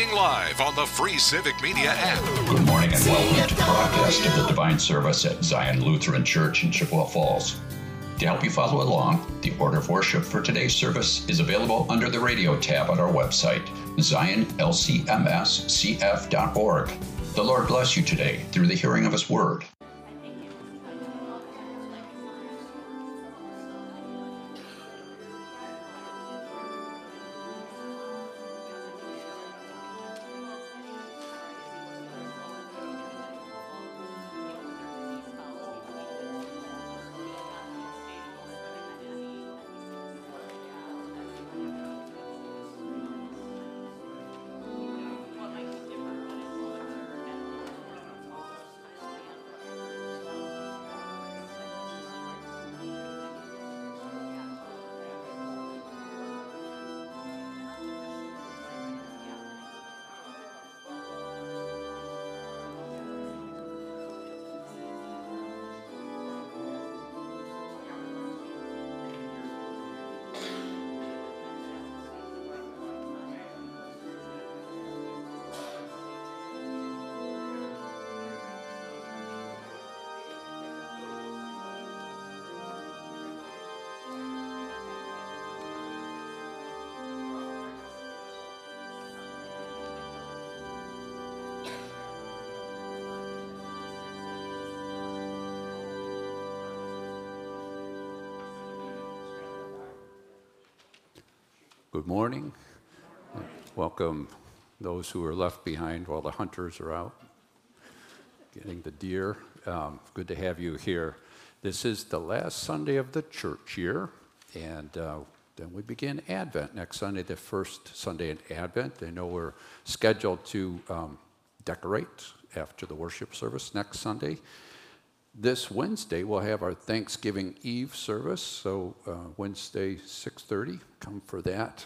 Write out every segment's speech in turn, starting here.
Streaming live on the free Civic Media app. Good morning and welcome to the broadcast of the Divine Service at Zion Lutheran Church in Chippewa Falls. To help you follow along, the order of worship for today's service is available under the radio tab on our website, zionlcmscf.org. The Lord bless you today through the hearing of His Word. Good morning. Welcome those who are left behind while the hunters are out getting the deer. Good to have you here. This is the last Sunday of the church year, and then we begin Advent next Sunday, the first Sunday in Advent. I know we're scheduled to decorate after the worship service next Sunday. This Wednesday, we'll have our Thanksgiving Eve service, so Wednesday, 6:30, come for that.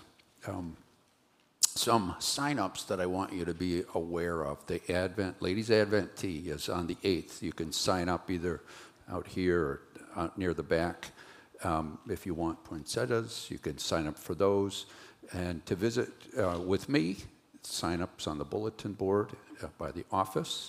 Some sign-ups that I want you to be aware of. The Ladies' Advent Tea is on the 8th. You can sign up either out here or out near the back. If you want poinsettias, you can sign up for those. And to visit with me, sign-ups on the bulletin board by the office.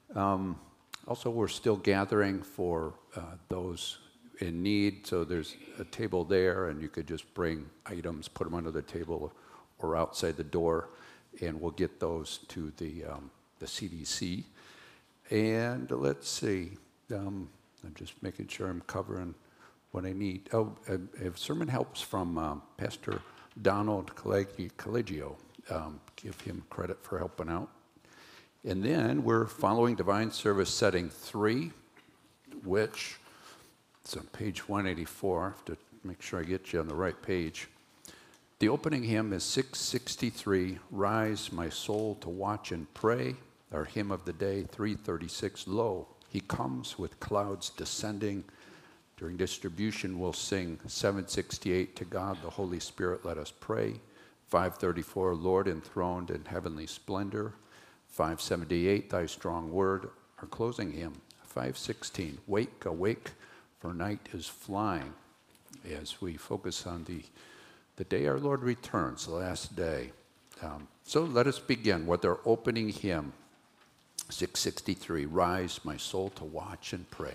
Also, we're still gathering for those in need, so there's a table there, and you could just bring items, put them under the table or outside the door, and we'll get those to the CDC. And let's see, I'm just making sure I'm covering what I need. Oh, I have sermon helps from Pastor Donald Collegio. Give him credit for helping out. And then we're following Divine Service Setting 3, which is on page 184. I have to make sure I get you on the right page. The opening hymn is 663, Rise, My Soul, to Watch and Pray. Our hymn of the day, 336, Lo, He Comes with Clouds Descending. During distribution, we'll sing 768, To God, the Holy Spirit, Let Us Pray. 534, Lord enthroned in heavenly splendor. 578, Thy Strong Word, our closing hymn. 516, Wake, Awake, for night is flying, as we focus on the day our Lord returns, the last day. So let us begin with our opening hymn, 663, Rise, My Soul, to Watch and Pray.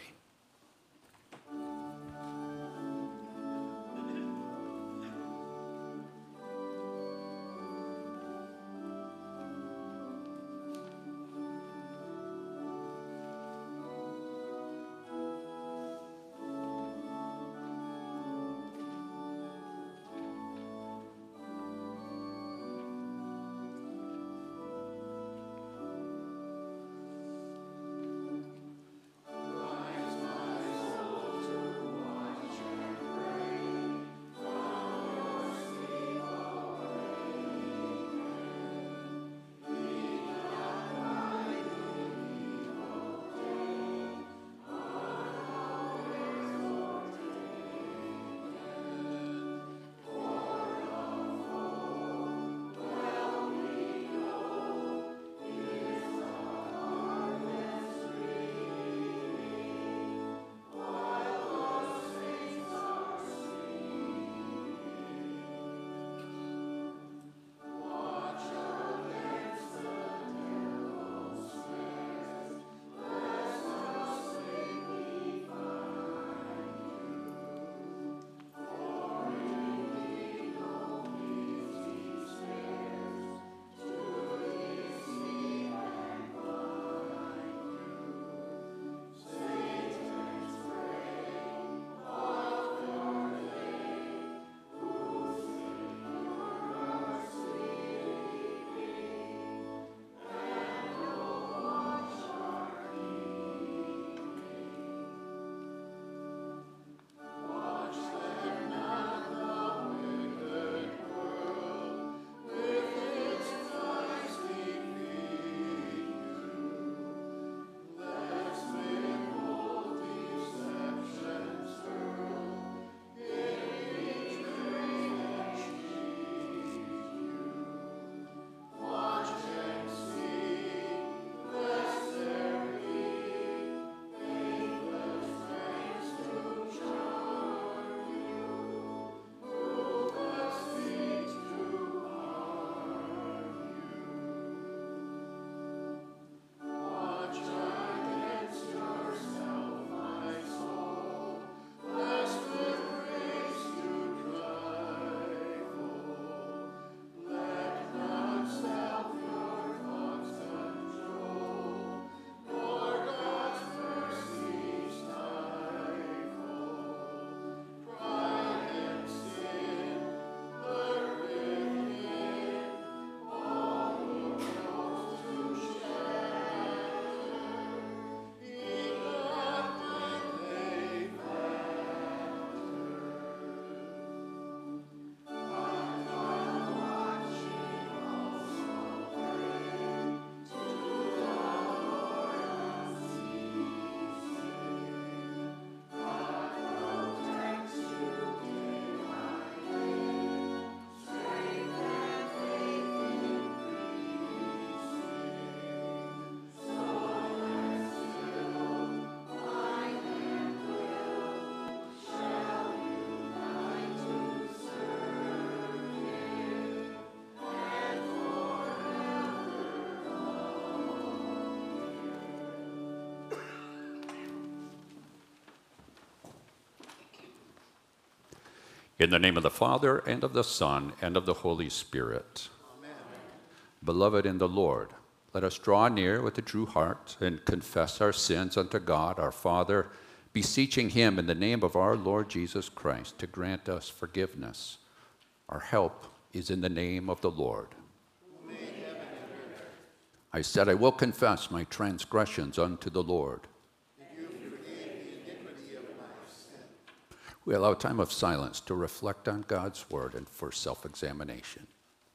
Rise, In the name of the Father, and of the Son, and of the Holy Spirit. Amen. Beloved in the Lord, let us draw near with a true heart and confess our sins unto God our Father, beseeching him in the name of our Lord Jesus Christ to grant us forgiveness. Our help is in the name of the Lord. I said, I will confess my transgressions unto the Lord. We allow a time of silence to reflect on God's word and for self-examination.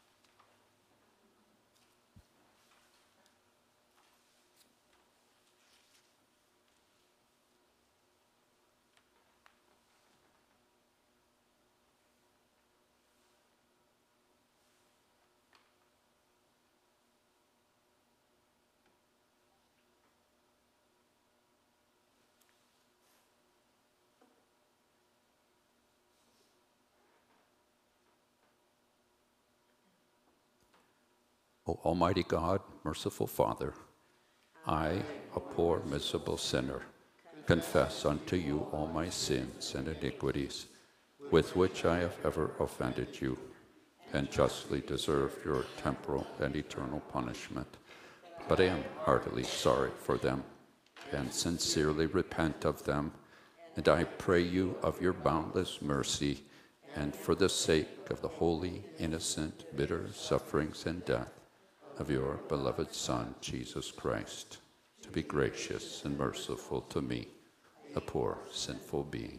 O Almighty God, merciful Father, I, a poor, miserable sinner, confess unto you all my sins and iniquities, with which I have ever offended you, and justly deserve your temporal and eternal punishment. But I am heartily sorry for them, and sincerely repent of them, and I pray you of your boundless mercy, and for the sake of the holy, innocent, bitter sufferings and death of your beloved Son, Jesus Christ, to be gracious and merciful to me, a poor, sinful being.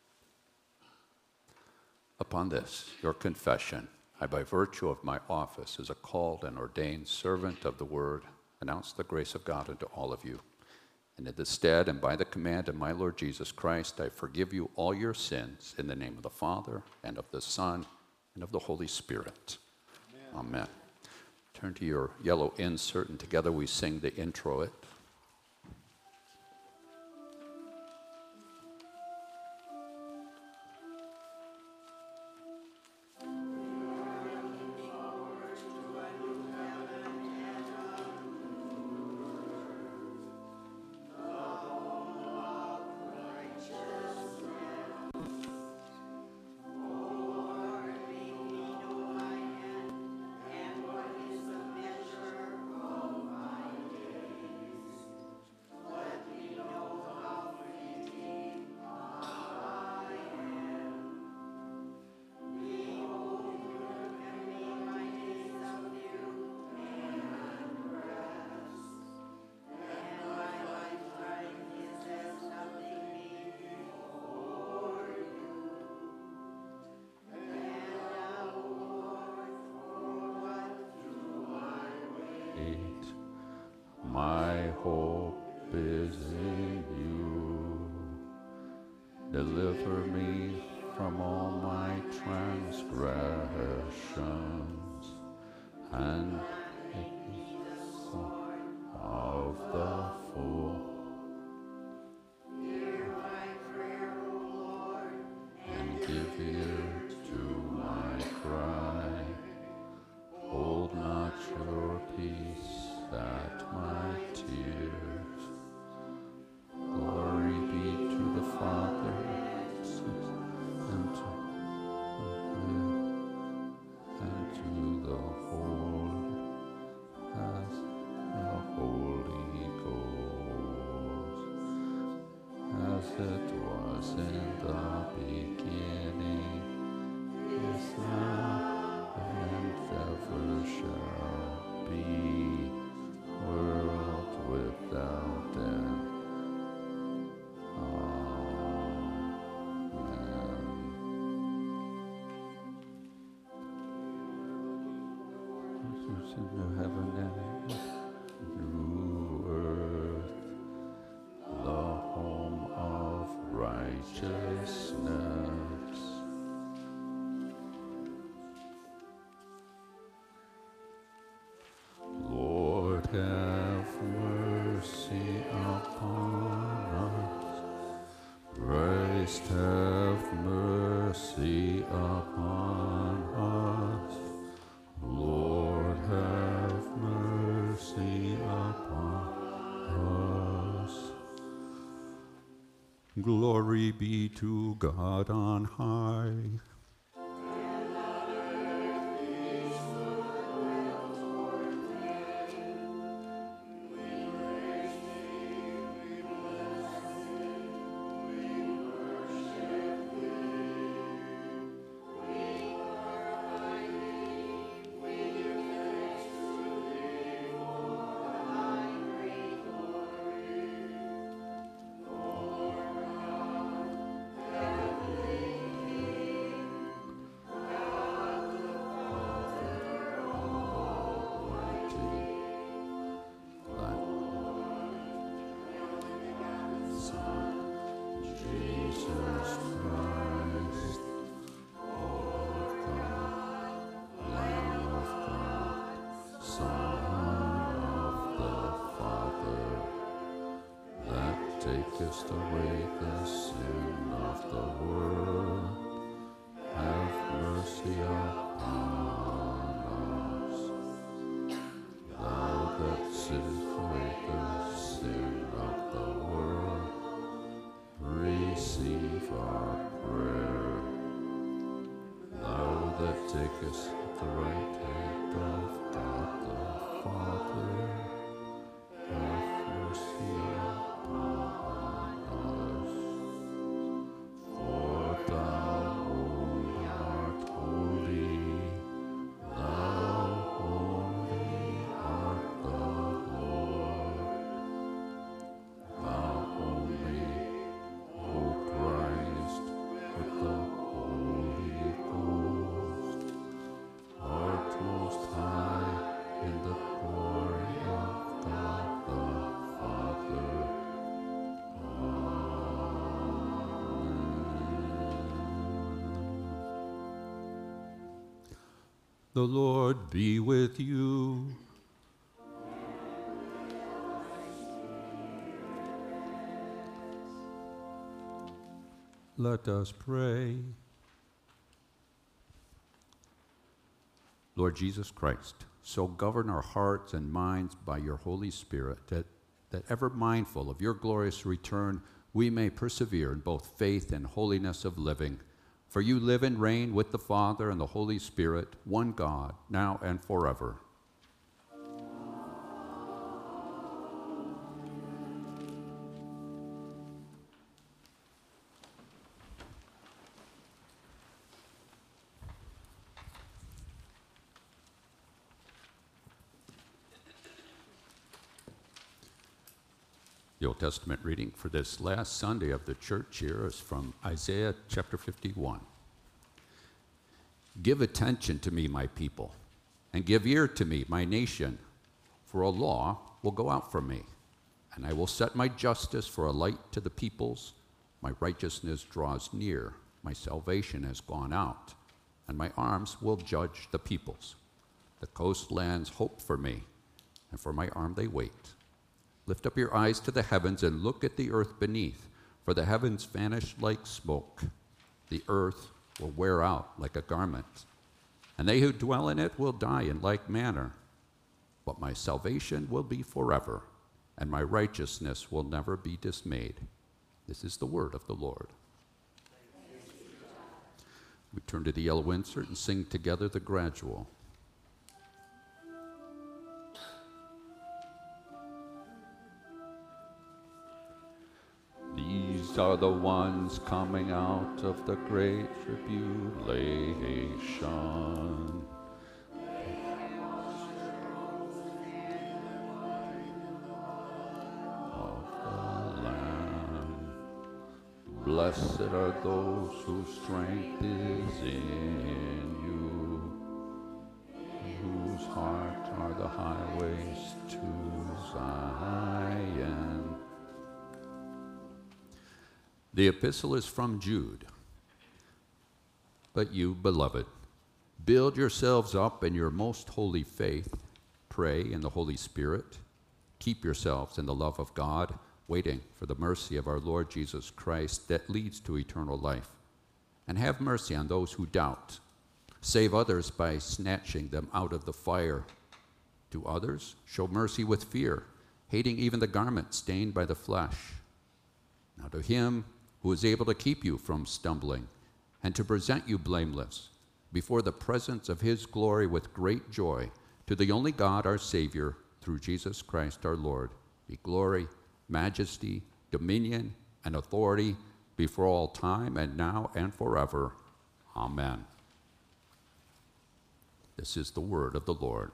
Upon this, your confession, I, by virtue of my office as a called and ordained servant of the Word, announce the grace of God unto all of you. And in the stead and by the command of my Lord Jesus Christ, I forgive you all your sins in the name of the Father, and of the Son, and of the Holy Spirit. Amen. Amen. Turn to your yellow insert, and together we sing the introit. My hope is in you. Deliver me from all my transgressions, and of the fool. Hear my prayer, O Lord, and give ear to my cry. Hold not your peace at my tears. Glory be to the Father, and to the Holy Ghost, as it was in the beginning, is now, and ever shall be, world without end. Amen. Into heaven and new earth, the home of righteousness. Lord, have mercy upon us. Christ, have mercy upon us. Lord, have mercy upon us. Glory be to God on high, takest away the sin of the world, have mercy upon us. Thou that sittest away the sin of the world, receive our prayer. Thou that takest the right hand of God the Father, have mercy upon us. For thou only art holy, thou only art the Lord. Thou only, O Christ, with the Holy Ghost, art most high in the glory of God the Father. The Lord be with you. Let us pray. Lord Jesus Christ, so govern our hearts and minds by your Holy Spirit, that ever mindful of your glorious return, we may persevere in both faith and holiness of living. For you live and reign with the Father and the Holy Spirit, one God, now and forever. The Old Testament reading for this last Sunday of the church year is from Isaiah chapter 51. Give attention to me, my people, and give ear to me, my nation, for a law will go out from me, and I will set my justice for a light to the peoples. My righteousness draws near, my salvation has gone out, and my arms will judge the peoples. The coastlands hope for me, and for my arm they wait. Lift up your eyes to the heavens and look at the earth beneath, for the heavens vanish like smoke. The earth will wear out like a garment, and they who dwell in it will die in like manner. But my salvation will be forever, and my righteousness will never be dismayed. This is the word of the Lord. We turn to the yellow insert and sing together the gradual. These are the ones coming out of the great tribulation. Of the Lamb. Blessed are those whose strength is in you, whose heart are the highways to Zion. The epistle is from Jude. But you, beloved, build yourselves up in your most holy faith, pray in the Holy Spirit, keep yourselves in the love of God, waiting for the mercy of our Lord Jesus Christ that leads to eternal life. And have mercy on those who doubt. Save others by snatching them out of the fire. To others, show mercy with fear, hating even the garment stained by the flesh. Now to him who is able to keep you from stumbling and to present you blameless before the presence of his glory with great joy, to the only God, our Savior, through Jesus Christ our Lord, be glory, majesty, dominion, and authority before all time and now and forever. Amen. This is the word of the Lord.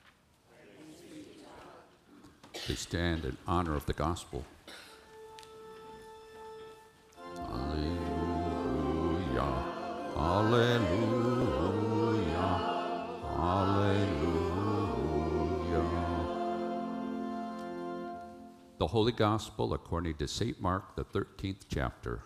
Please stand in honor of the gospel. Alleluia, alleluia, alleluia. The Holy Gospel according to St. Mark, the 13th chapter.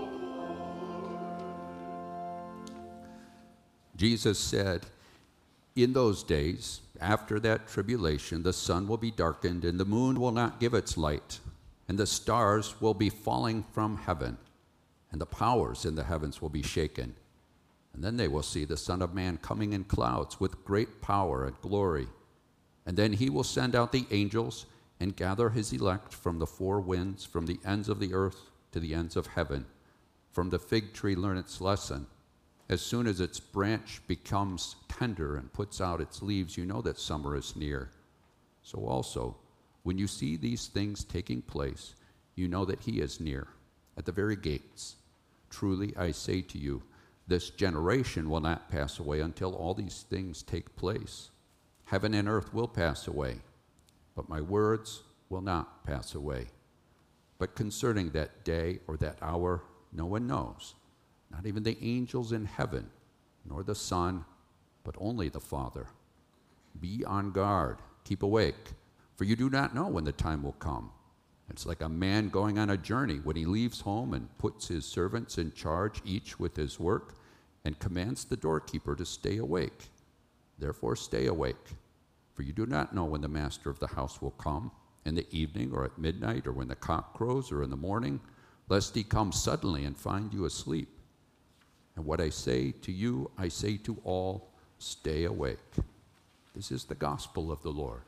Jesus said, In those days, after that tribulation, the sun will be darkened, and the moon will not give its light, and the stars will be falling from heaven, and the powers in the heavens will be shaken. And then they will see the Son of Man coming in clouds with great power and glory. And then he will send out the angels and gather his elect from the four winds, from the ends of the earth to the ends of heaven. From the fig tree learn its lesson. As soon as its branch becomes tender and puts out its leaves, you know that summer is near. So also, when you see these things taking place, you know that he is near, at the very gates. Truly I say to you, this generation will not pass away until all these things take place. Heaven and earth will pass away, but my words will not pass away. But concerning that day or that hour, no one knows, not even the angels in heaven, nor the Son, but only the Father. Be on guard, keep awake, for you do not know when the time will come. It's like a man going on a journey when he leaves home and puts his servants in charge, each with his work, and commands the doorkeeper to stay awake. Therefore stay awake, for you do not know when the master of the house will come, in the evening or at midnight or when the cock crows or in the morning, lest he come suddenly and find you asleep. And what I say to you, I say to all, stay awake. This is the gospel of the Lord.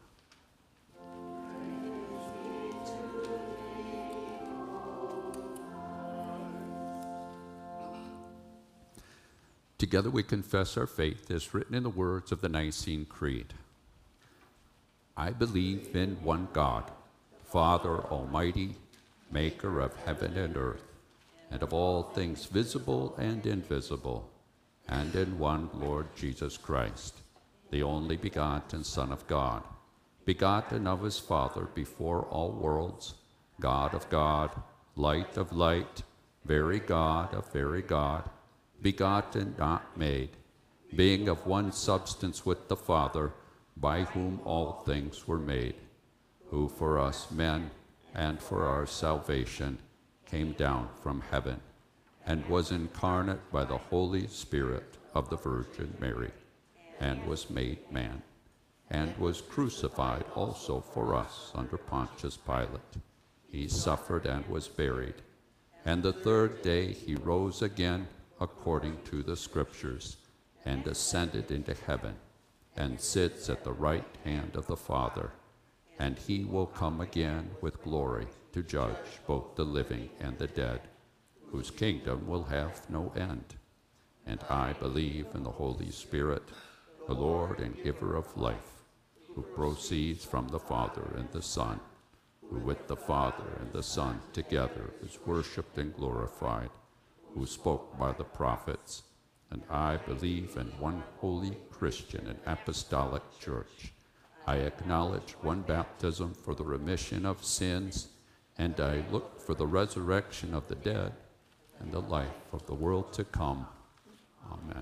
Together we confess our faith as written in the words of the Nicene Creed. I believe in one God, Father Almighty, maker of heaven and earth, and of all things visible and invisible, and in one Lord Jesus Christ, the only begotten Son of God, begotten of his Father before all worlds, God of God, light of light, very God of very God, begotten, not made, being of one substance with the Father, by whom all things were made, who for us men and for our salvation came down from heaven, and was incarnate by the Holy Spirit of the Virgin Mary, and was made man, and was crucified also for us under Pontius Pilate. He suffered and was buried, and the third day he rose again according to the Scriptures, and ascended into heaven, and sits at the right hand of the Father, and he will come again with glory to judge both the living and the dead, whose kingdom will have no end. And I believe in the Holy Spirit, the Lord and giver of life, who proceeds from the Father and the Son, who with the Father and the Son together is worshipped and glorified, who spoke by the prophets. And I believe in one holy Christian and apostolic church. I acknowledge one baptism for the remission of sins, and I look for the resurrection of the dead and the life of the world to come. Amen.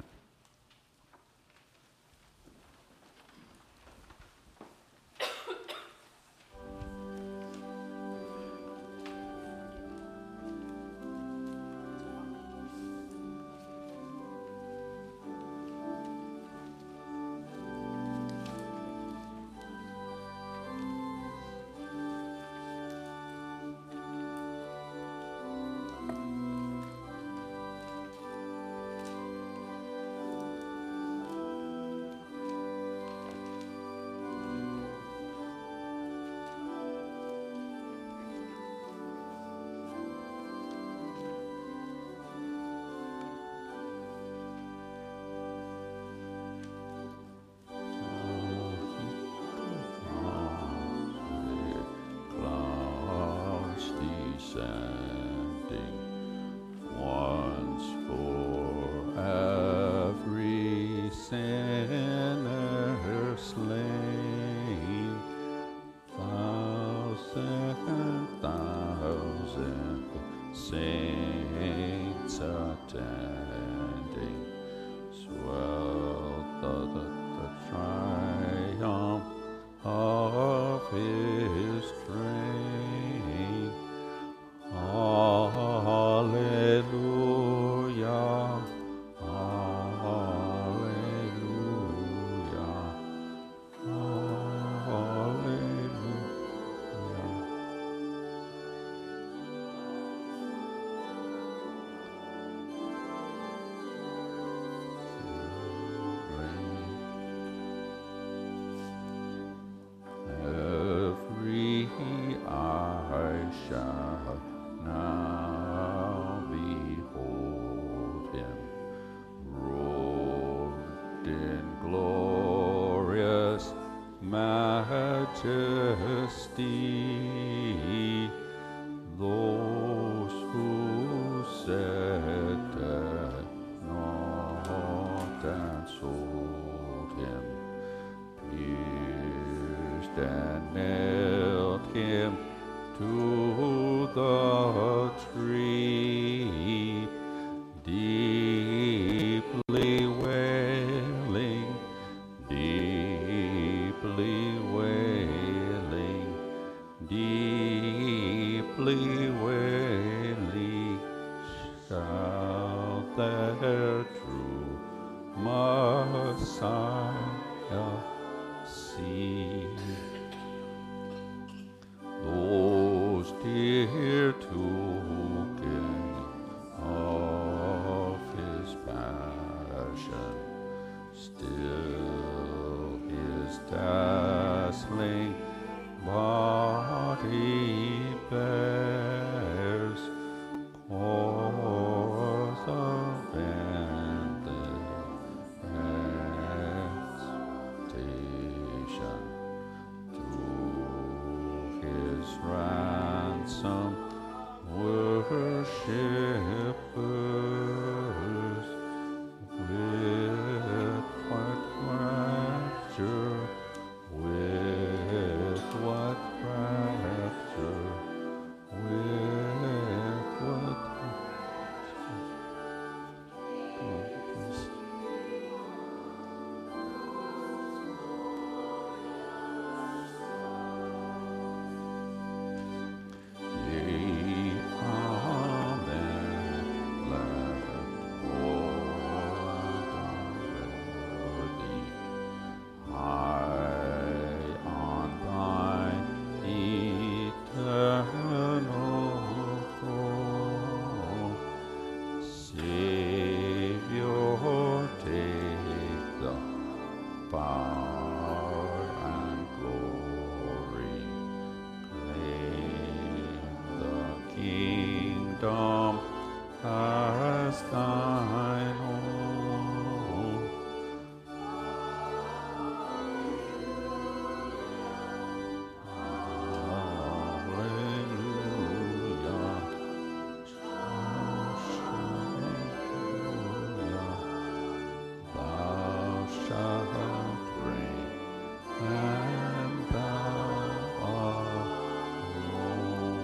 majesty. Those who sat at naught and sold him, pierced and nailed him to the tree, deeply wailing, deeply wailing, deeply wailing, shall their true Messiah see. Those dear token of his passion, still his dazzling body bears, cause of ended exaltation. His ransom worshippers, with what rapture, with what rapture, with what as thine own. Hallelujah. Thou shalt reign, and thou alone.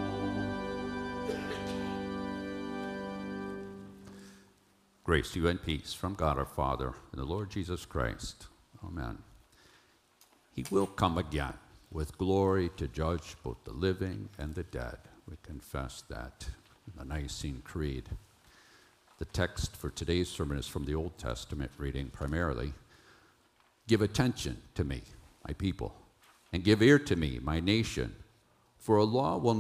Grace to you and peace from God our Father and the Lord Jesus Christ. Amen. He will come again with glory to judge both the living and the dead. We confess that in the Nicene Creed. The text for today's sermon is from the Old Testament, reading primarily, "Give attention to me, my people, and give ear to me, my nation, for a law will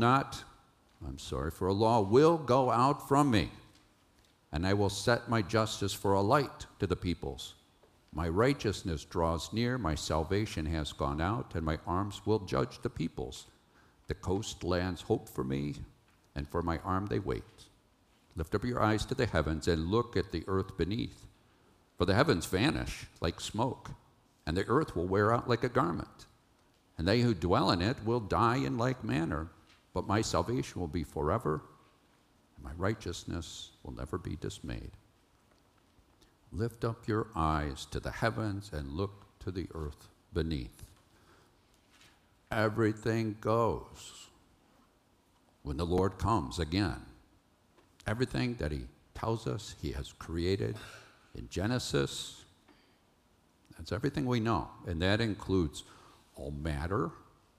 go out from me, and I will set my justice for a light to the peoples. My righteousness draws near, my salvation has gone out, and my arms will judge the peoples. The coastlands hope for me, and for my arm they wait. Lift up your eyes to the heavens and look at the earth beneath. For the heavens vanish like smoke, and the earth will wear out like a garment. And they who dwell in it will die in like manner, but my salvation will be forever, and my righteousness will never be dismayed. Lift up your eyes to the heavens and look to the earth beneath. Everything goes when the Lord comes again. Everything that he tells us he has created in Genesis, that's everything we know. And that includes all matter,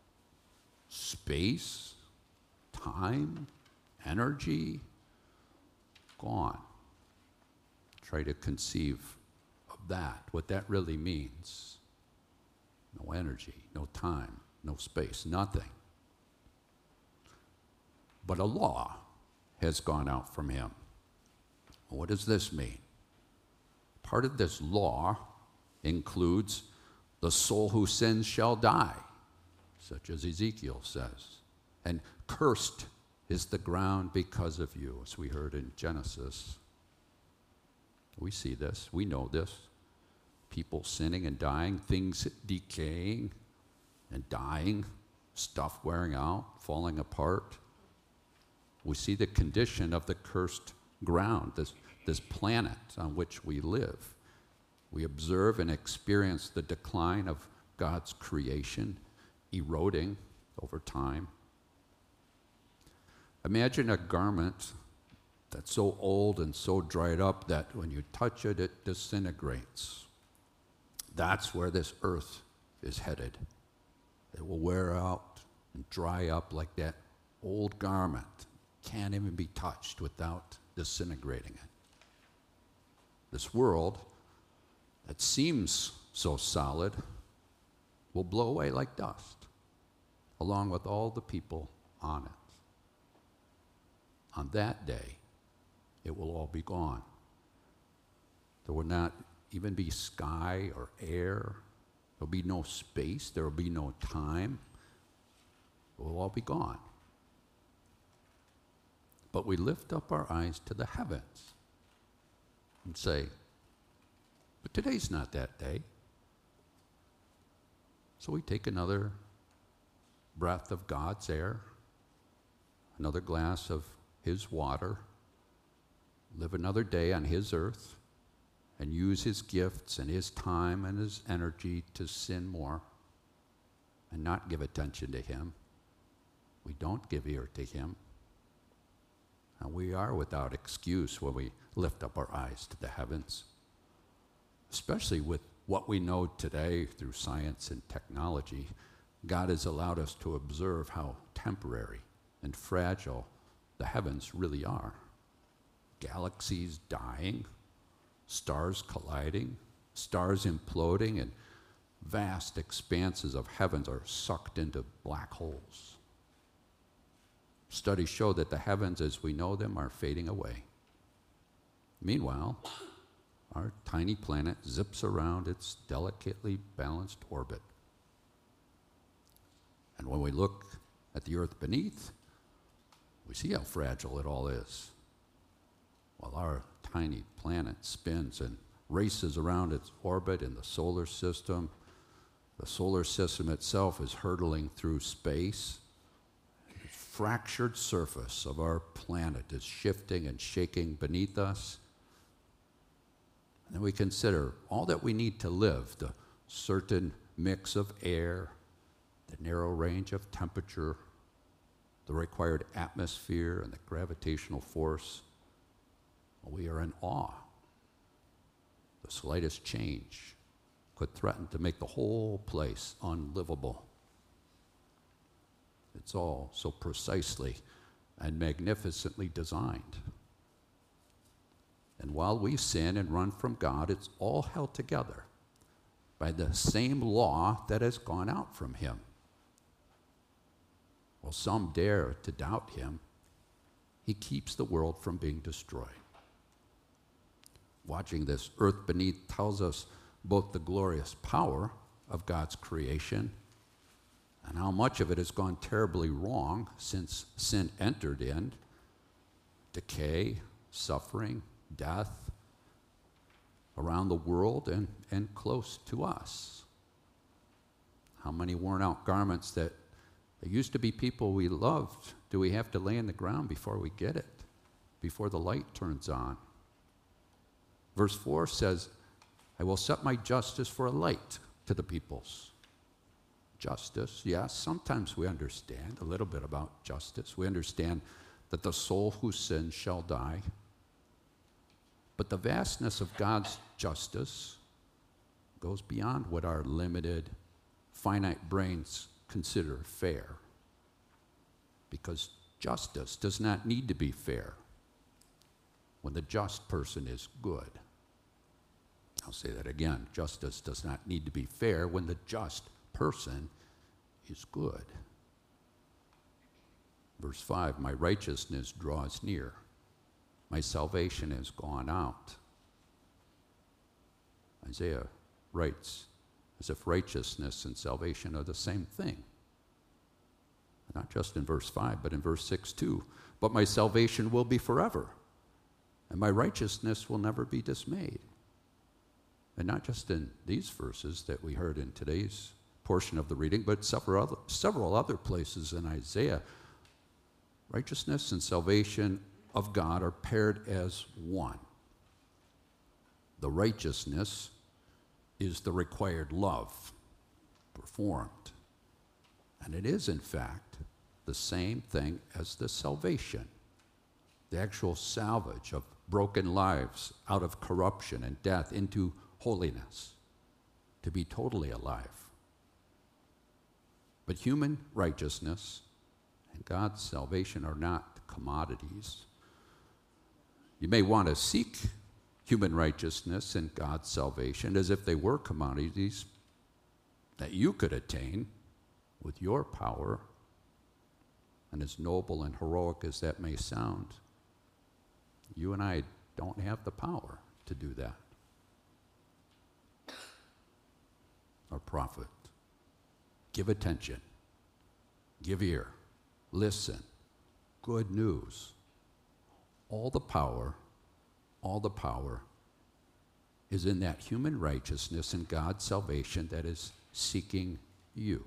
space, time, energy, gone. Try to conceive of that, what that really means. No energy, no time, no space, nothing. But a law has gone out from him. What does this mean? Part of this law includes the soul who sins shall die, such as Ezekiel says. And cursed is the ground because of you, as we heard in Genesis. We see this, we know this. People sinning and dying, things decaying, and dying, stuff wearing out, falling apart. We see the condition of the cursed ground, this planet on which we live. We observe and experience the decline of God's creation, eroding over time. Imagine a garment that's so old and so dried up that when you touch it, it disintegrates. That's where this earth is headed. It will wear out and dry up like that old garment. Can't even be touched without disintegrating it. This world that seems so solid will blow away like dust, along with all the people on it. On that day, it will all be gone. There will not even be sky or air. There will be no space. There will be no time. It will all be gone. But we lift up our eyes to the heavens and say, but today's not that day. So we take another breath of God's air, another glass of His water, live another day on His earth, and use His gifts and His time and His energy to sin more and not give attention to Him. We don't give ear to Him. And we are without excuse when we lift up our eyes to the heavens, especially with what we know today through science and technology. God has allowed us to observe how temporary and fragile the heavens really are. Galaxies dying, stars colliding, stars imploding, and vast expanses of heavens are sucked into black holes. Studies show that the heavens as we know them are fading away. Meanwhile, our tiny planet zips around its delicately balanced orbit. And when we look at the earth beneath, we see how fragile it all is. While our tiny planet spins and races around its orbit in the solar system itself is hurtling through space. The fractured surface of our planet is shifting and shaking beneath us. And then we consider all that we need to live, the certain mix of air, the narrow range of temperature, the required atmosphere, and the gravitational force. We are in awe. The slightest change could threaten to make the whole place unlivable. It's all so precisely and magnificently designed. And while we sin and run from God, it's all held together by the same law that has gone out from Him. While some dare to doubt Him, He keeps the world from being destroyed. Watching this earth beneath tells us both the glorious power of God's creation and how much of it has gone terribly wrong since sin entered in. Decay, suffering, death around the world and close to us. How many worn out garments that used to be people we loved do we have to lay in the ground before we get it, before the light turns on? Verse 4 says, I will set my justice for a light to the peoples. Justice, yes, sometimes we understand a little bit about justice. We understand that the soul who sins shall die. But the vastness of God's justice goes beyond what our limited, finite brains consider fair. Because justice does not need to be fair when the just person is good. I'll say that again. Justice does not need to be fair when the just person is good. Verse 5, my righteousness draws near. My salvation has gone out. Isaiah writes as if righteousness and salvation are the same thing. Not just in verse 5, but in verse 6 too. But my salvation will be forever, and my righteousness will never be dismayed. And not just in these verses that we heard in today's portion of the reading, but several other places in Isaiah. Righteousness and salvation of God are paired as one. The righteousness is the required love performed. And it is, in fact, the same thing as the salvation, the actual salvage of broken lives out of corruption and death into holiness, to be totally alive. But human righteousness and God's salvation are not commodities. You may want to seek human righteousness and God's salvation as if they were commodities that you could attain with your power. And as noble and heroic as that may sound, you and I don't have the power to do that. Our prophet, give attention, give ear, listen, good news. All the power is in that human righteousness and God's salvation that is seeking you.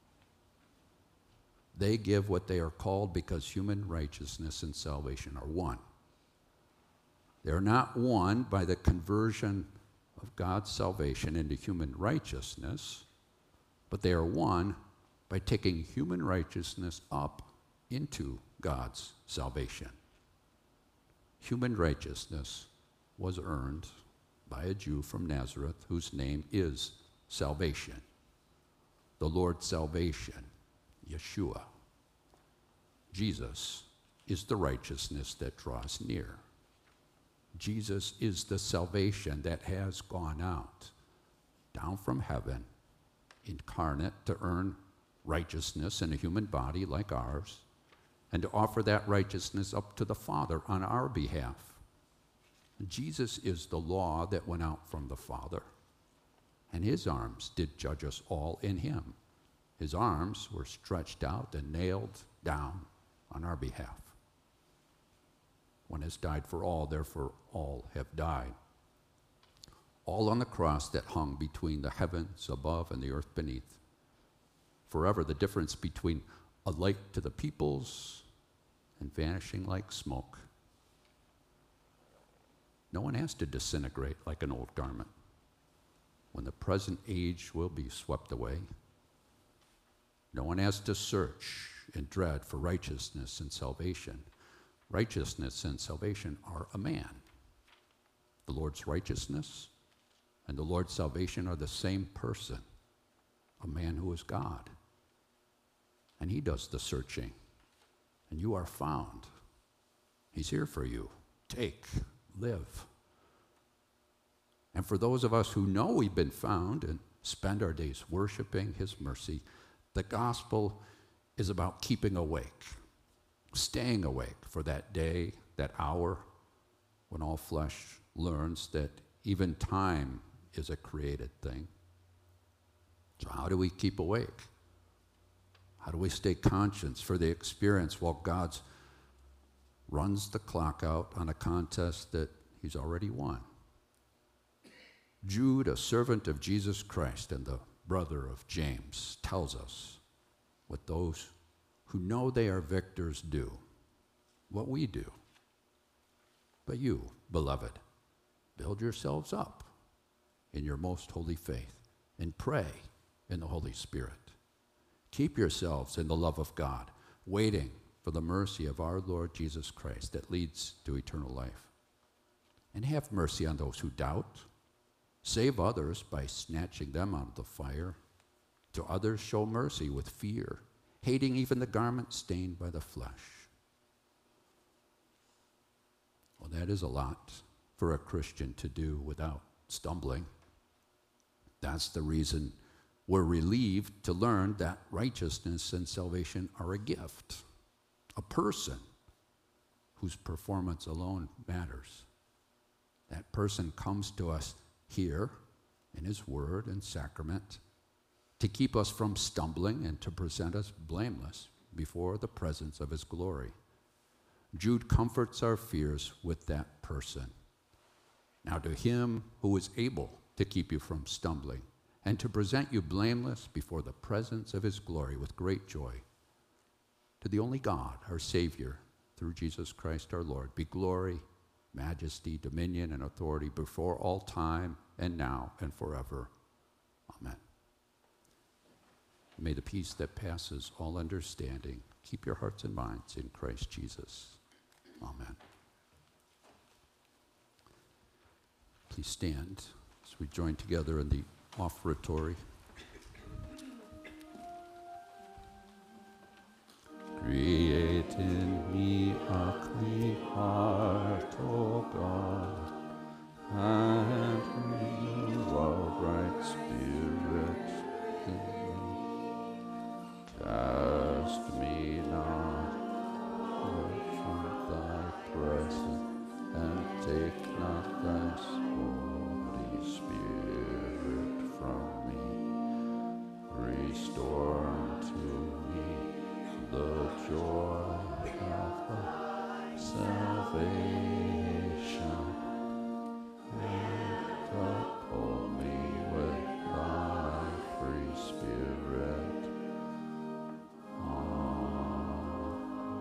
They give what they are called because human righteousness and salvation are one. They're not one by the conversion of God's salvation into human righteousness, but they are one by taking human righteousness up into God's salvation. Human righteousness was earned by a Jew from Nazareth whose name is salvation. The Lord's salvation, Yeshua. Jesus is the righteousness that draws near. Jesus is the salvation that has gone out, down from heaven, incarnate to earn righteousness in a human body like ours, and to offer that righteousness up to the Father on our behalf. Jesus is the law that went out from the Father, and his arms did judge us all in him. His arms were stretched out and nailed down on our behalf. One has died for all, therefore all have died. All on the cross that hung between the heavens above and the earth beneath. Forever the difference between a light to the peoples and vanishing like smoke. No one has to disintegrate like an old garment when the present age will be swept away. No one has to search and dread for righteousness and salvation. Righteousness and salvation are a man. The Lord's righteousness and the Lord's salvation are the same person, a man who is God. And he does the searching, and you are found. He's here for you. Take, live. And for those of us who know we've been found and spend our days worshiping his mercy, the gospel is about keeping awake, staying awake for that day, that hour, when all flesh learns that even time is a created thing. So how do we keep awake? How do we stay conscious for the experience while God runs the clock out on a contest that he's already won? Jude, a servant of Jesus Christ and the brother of James, tells us what those who know they are victors do, what we do. But you, beloved, build yourselves up in your most holy faith and pray in the Holy Spirit. Keep yourselves in the love of God, waiting for the mercy of our Lord Jesus Christ that leads to eternal life. And have mercy on those who doubt. Save others by snatching them out of the fire. To others show mercy with fear, hating even the garment stained by the flesh. Well, that is a lot for a Christian to do without stumbling. That's the reason we're relieved to learn that righteousness and salvation are a gift, a person whose performance alone matters. That person comes to us here in his word and sacrament to keep us from stumbling and to present us blameless before the presence of his glory. Jude comforts our fears with that person. Now to him who is able to keep you from stumbling and to present you blameless before the presence of his glory with great joy. To the only God, our Savior, through Jesus Christ our Lord, be glory, majesty, dominion, and authority before all time and now and forever. Amen. May the peace that passes all understanding keep your hearts and minds in Christ Jesus. Amen. Please stand as we join together in the offertory. Create in me a clean heart, O God, and renew a right spirit in me. Cast me not away from thy presence, and take not thy Holy Spirit from me. Restore unto me the joy of thy salvation, and uphold me with thy free spirit. Amen.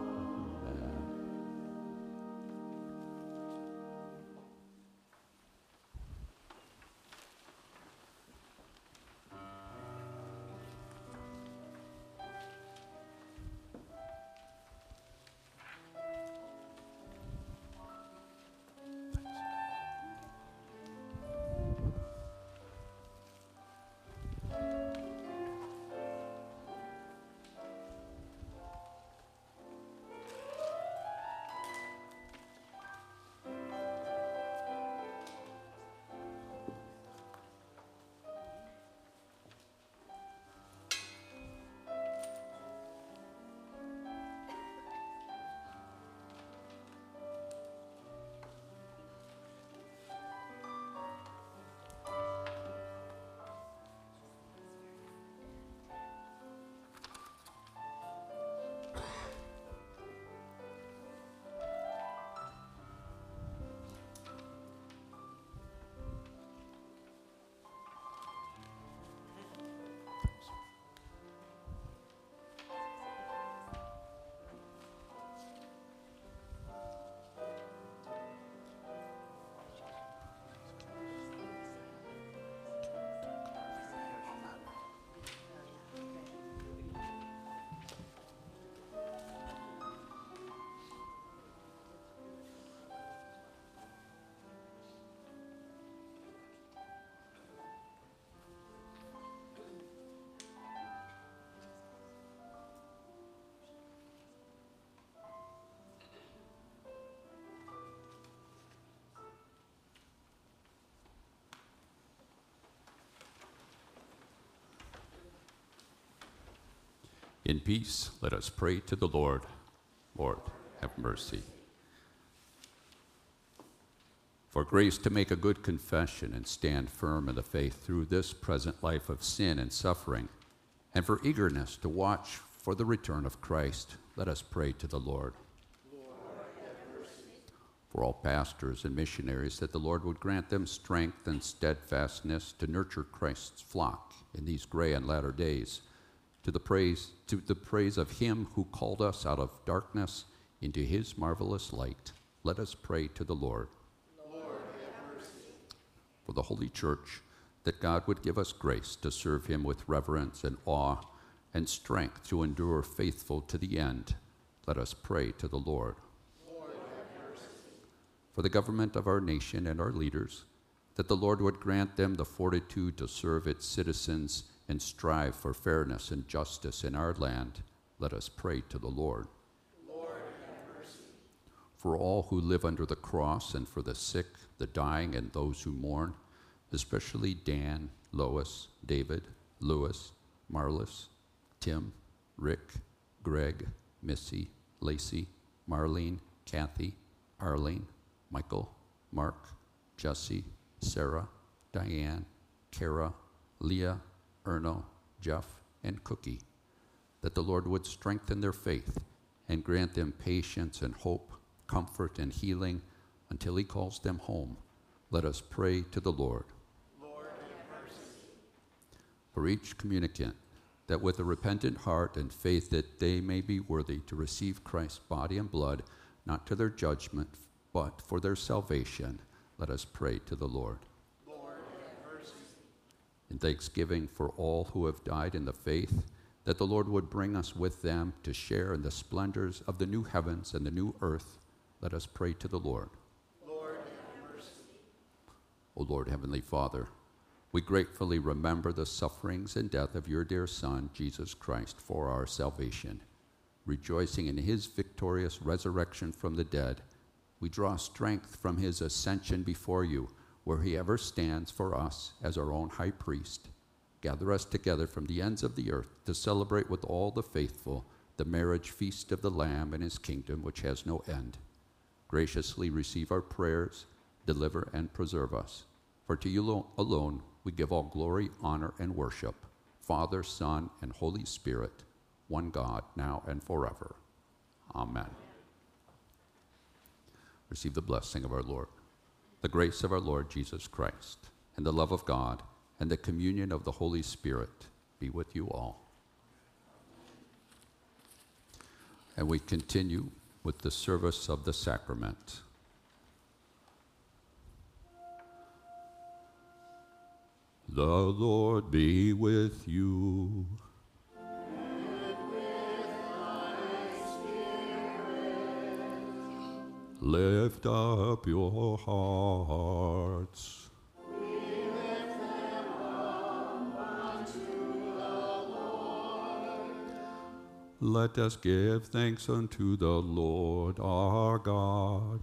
In peace, let us pray to the Lord. Lord, have mercy. For grace to make a good confession and stand firm in the faith through this present life of sin and suffering, and for eagerness to watch for the return of Christ, let us pray to the Lord. Lord, have mercy. For all pastors and missionaries, that the Lord would grant them strength and steadfastness to nurture Christ's flock in these gray and latter days, to the praise of him who called us out of darkness into his marvelous light. Let us pray to the Lord. Lord, have mercy. For the Holy Church, that God would give us grace to serve him with reverence and awe and strength to endure faithful to the end. Let us pray to the Lord. Lord, have mercy. For the government of our nation and our leaders, that the Lord would grant them the fortitude to serve its citizens and strive for fairness and justice in our land. Let us pray to the Lord. Lord, have mercy. For all who live under the cross, and for the sick, the dying, and those who mourn, especially Dan, Lois, David, Louis, Marlis, Tim, Rick, Greg, Missy, Lacey, Marlene, Kathy, Arlene, Michael, Mark, Jesse, Sarah, Diane, Kara, Leah, Erno, Jeff, and Cookie, that the Lord would strengthen their faith and grant them patience and hope, comfort and healing until he calls them home. Let us pray to the Lord. Lord, have mercy. for each communicant, that with a repentant heart and faith that they may be worthy to receive Christ's body and blood, not to their judgment, but for their salvation, let us pray to the Lord. Lord, have mercy. In thanksgiving for all who have died in the faith, that the Lord would bring us with them to share in the splendors of the new heavens and the new earth, let us pray to the Lord. Lord, have mercy. O Lord, Heavenly Father, we gratefully remember the sufferings and death of your dear Son, Jesus Christ, for our salvation. Rejoicing in his victorious resurrection from the dead, we draw strength from his ascension before you, where he ever stands for us as our own high priest. Gather us together from the ends of the earth to celebrate with all the faithful the marriage feast of the Lamb and his kingdom, which has no end. Graciously receive our prayers, deliver and preserve us. For to you alone we give all glory, honor, and worship, Father, Son, and Holy Spirit, one God, now and forever. Amen. Receive the blessing of our Lord. The grace of our Lord Jesus Christ, and the love of God, and the communion of the Holy Spirit be with you all. And we continue with the service of the sacrament. The Lord be with you. And with thy spirit. Lift up your hearts. We lift them up unto the Lord. Let us give thanks unto the Lord our God.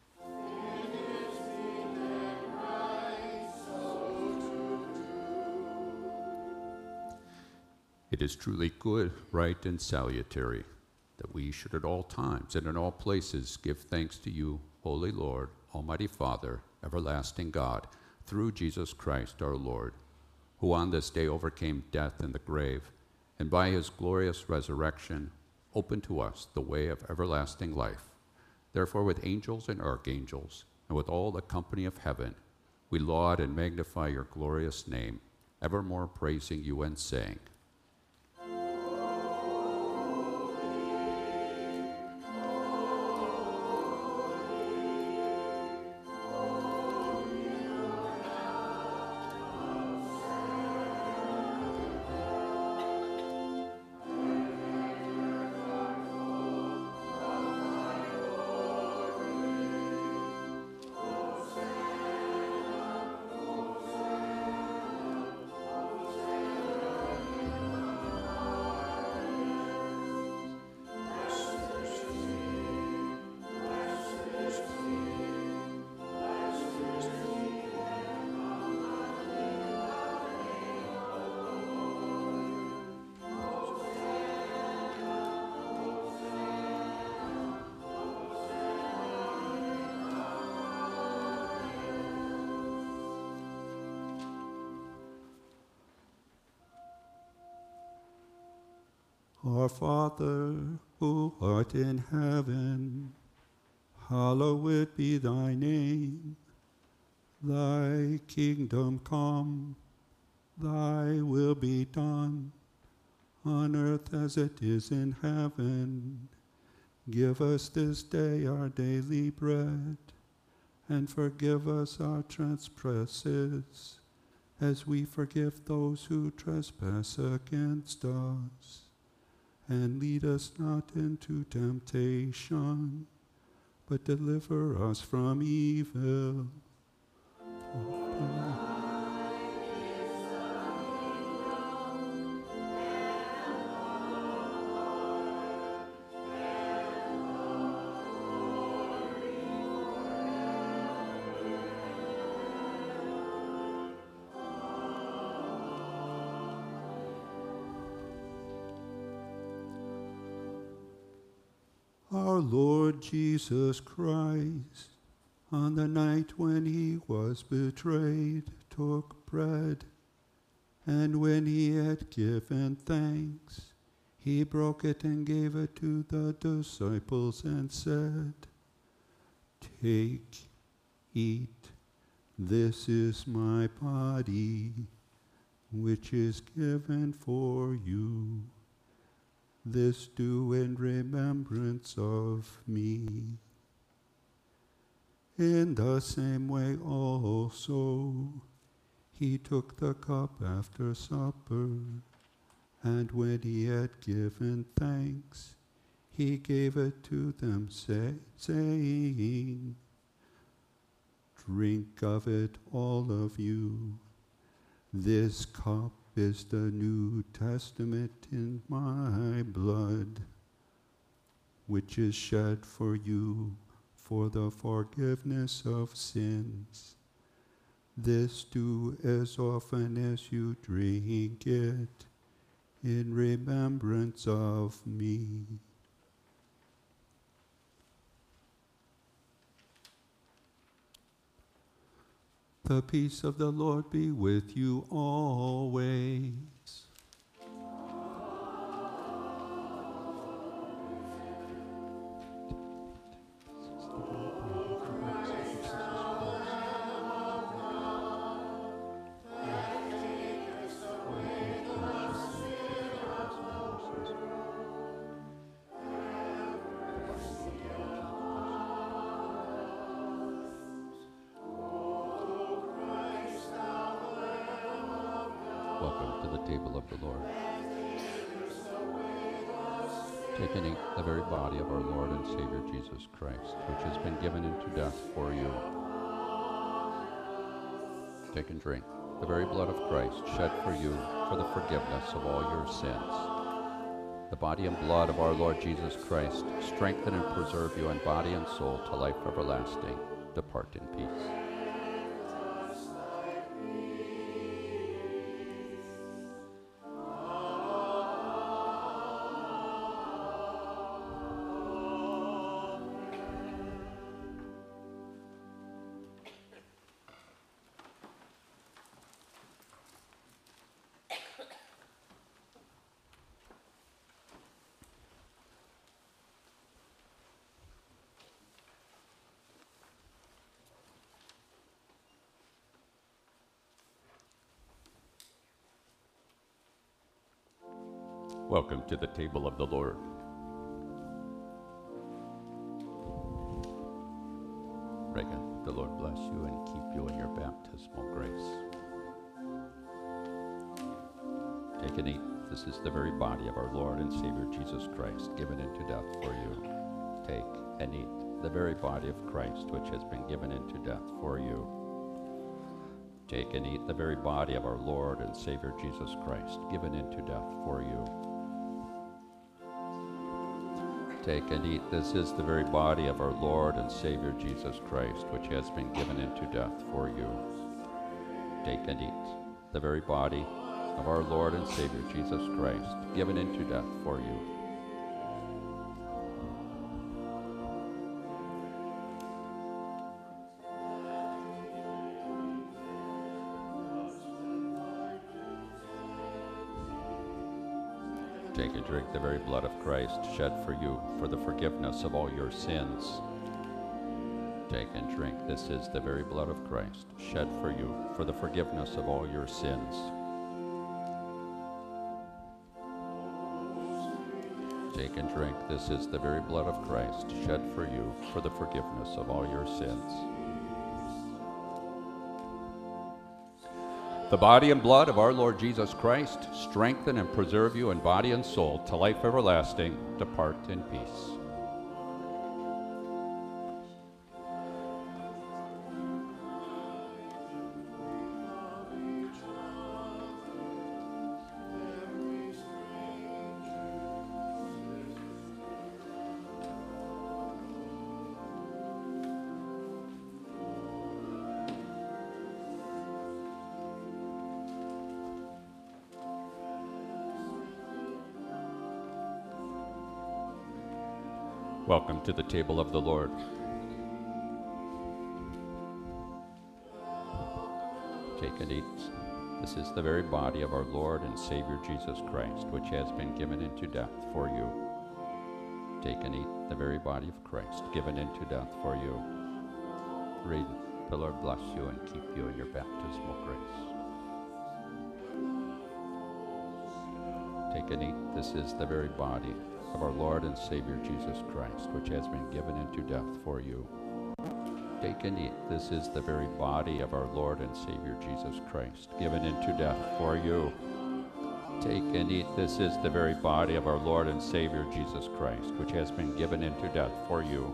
It is truly good, right, and salutary that we should at all times and in all places give thanks to you, Holy Lord, Almighty Father, everlasting God, through Jesus Christ our Lord, who on this day overcame death and the grave, and by his glorious resurrection opened to us the way of everlasting life. Therefore, with angels and archangels, and with all the company of heaven, we laud and magnify your glorious name, evermore praising you and saying, Our Father, who art in heaven, hallowed be thy name. Thy kingdom come, thy will be done, on earth as it is in heaven. Give us this day our daily bread, and forgive us our trespasses, as we forgive those who trespass against us. And lead us not into temptation, but deliver us from evil. Our Lord Jesus Christ, on the night when he was betrayed, took bread, and when he had given thanks, he broke it and gave it to the disciples and said, "Take, eat, this is my body." which is given for you. This do in remembrance of me. In the same way also, he took the cup after supper, and when he had given thanks, he gave it to them, saying, "Drink of it, all of you. This cup is the New Testament in my blood, which is shed for you for the forgiveness of sins. This do as often as you drink it in remembrance of me." The peace of the Lord be with you always. Welcome to the table of the Lord. Take and eat the very body of our Lord and Savior Jesus Christ, which has been given into death for you. Take and drink the very blood of Christ shed for you for the forgiveness of all your sins. The body and blood of our Lord Jesus Christ strengthen and preserve you in body and soul to life everlasting. Depart in peace. Welcome to the table of the Lord. Regan, the Lord bless you and keep you in your baptismal grace. Take and eat. This is the very body of our Lord and Savior Jesus Christ, given into death for you. Take and eat the very body of Christ, which has been given into death for you. Take and eat the very body of our Lord and Savior Jesus Christ, given into death for you. Take and eat. This is the very body of our Lord and Savior Jesus Christ, which has been given into death for you. Take and eat the very body of our Lord and Savior Jesus Christ, given into death for you. Take and drink the very blood of Christ shed for you for the forgiveness of all your sins. Take and drink. This is the very blood of Christ shed for you for the forgiveness of all your sins. Take and drink. This is the very blood of Christ shed for you for the forgiveness of all your sins. The body and blood of our Lord Jesus Christ strengthen and preserve you in body and soul to life everlasting. Depart in peace. Welcome to the table of the Lord. Take and eat. This is the very body of our Lord and Savior Jesus Christ, which has been given into death for you. Take and eat the very body of Christ, given into death for you. Read, the Lord bless you and keep you in your baptismal grace. Take and eat. This is the very body of our Lord and Savior Jesus Christ, which has been given into death for you. Take and eat. This is the very body of our Lord and Savior Jesus Christ, given into death for you. Take and eat. This is the very body of our Lord and Savior Jesus Christ, which has been given into death for you.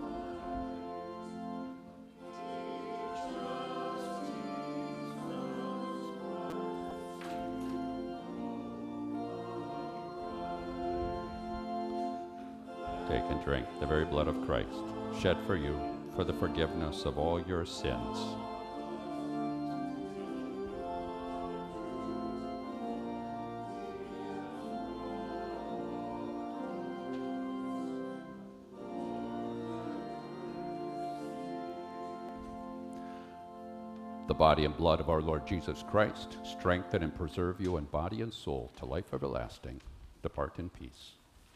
Take and drink the very blood of Christ, shed for you for the forgiveness of all your sins. The body and blood of our Lord Jesus Christ strengthen and preserve you in body and soul to life everlasting. Depart in peace.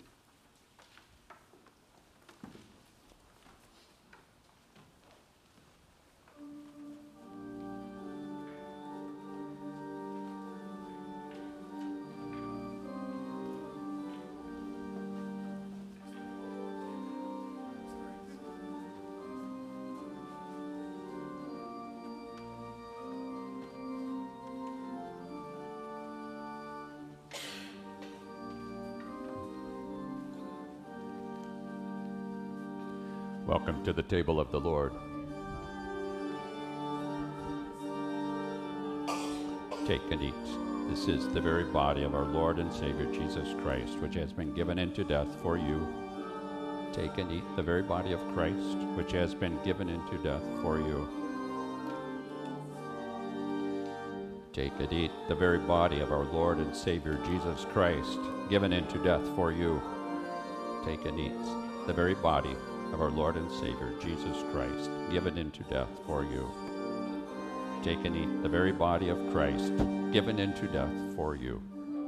Welcome to the table of the Lord. Take and eat. This is the very body of our Lord and Savior Jesus Christ, which has been given into death for you. Take and eat the very body of Christ, which has been given into death for you. Take and eat the very body of our Lord and Savior Jesus Christ, given into death for you. Take and eat the very body of our Lord and Savior Jesus Christ, given into death for you. Take and eat the very body of Christ, given into death for you.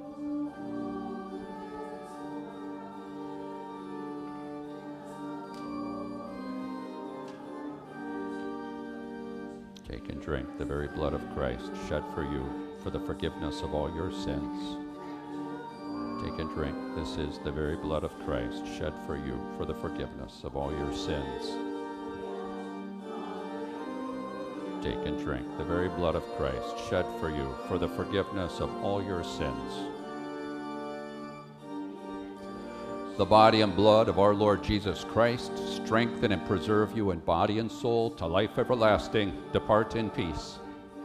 Take and drink the very blood of Christ, shed for you for the forgiveness of all your sins. Take and drink. This is the very blood of Christ shed for you for the forgiveness of all your sins. Take and drink the very blood of Christ shed for you for the forgiveness of all your sins. The body and blood of our Lord Jesus Christ strengthen and preserve you in body and soul to life everlasting. Depart in peace.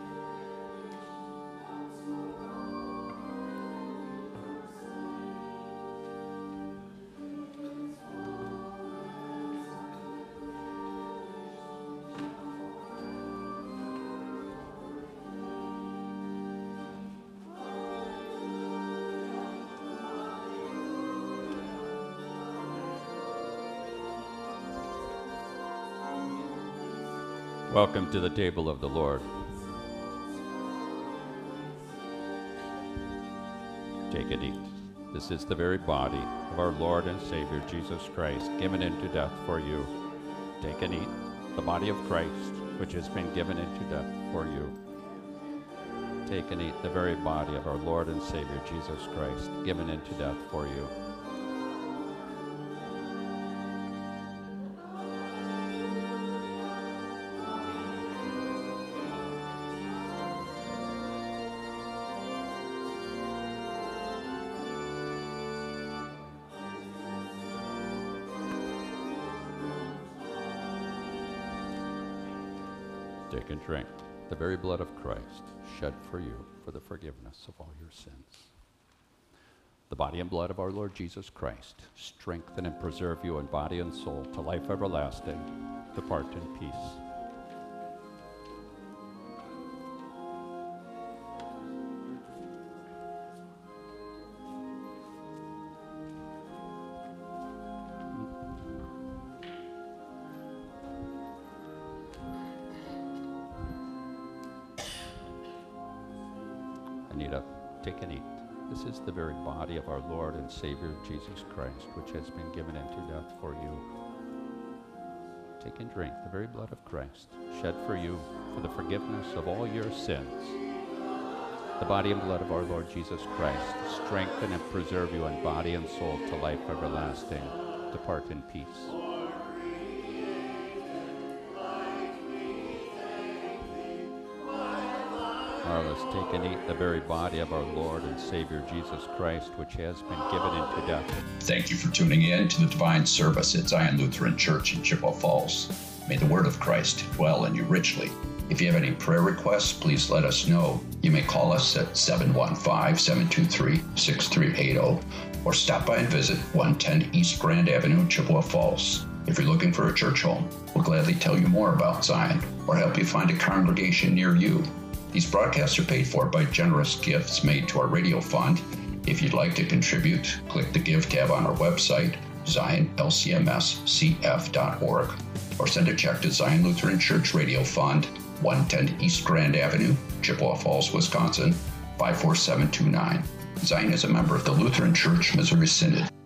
Welcome to the table of the Lord. Take and eat. This is the very body of our Lord and Savior Jesus Christ, given into death for you. Take and eat the body of Christ, which has been given into death for you. Take and eat the very body of our Lord and Savior Jesus Christ, given into death for you. Take and drink the very blood of Christ shed for you for the forgiveness of all your sins. The body and blood of our Lord Jesus Christ strengthen and preserve you in body and soul to life everlasting. Depart in peace. Anita, take and eat. This is the very body of our Lord and Savior Jesus Christ, which has been given into death for you. Take and drink the very blood of Christ, shed for you for the forgiveness of all your sins. the body and blood of our Lord Jesus Christ, strengthen and preserve you in body and soul to life everlasting. Depart in peace. Now let's take and eat the very body of our Lord and Savior Jesus Christ, which has been given into death. Thank you for tuning in to the divine service at Zion Lutheran Church in Chippewa Falls. May the word of Christ dwell in you richly. If you have any prayer requests, please let us know. You may call us at 715-723-6380 or stop by and visit 110 East Grand Avenue, Chippewa Falls. If you're looking for a church home, we'll gladly tell you more about Zion or help you find a congregation near you. These broadcasts are paid for by generous gifts made to our radio fund. If you'd like to contribute, click the Give tab on our website, zionlcmscf.org, or send a check to Zion Lutheran Church Radio Fund, 110 East Grand Avenue, Chippewa Falls, Wisconsin, 54729. Zion is a member of the Lutheran Church Missouri Synod.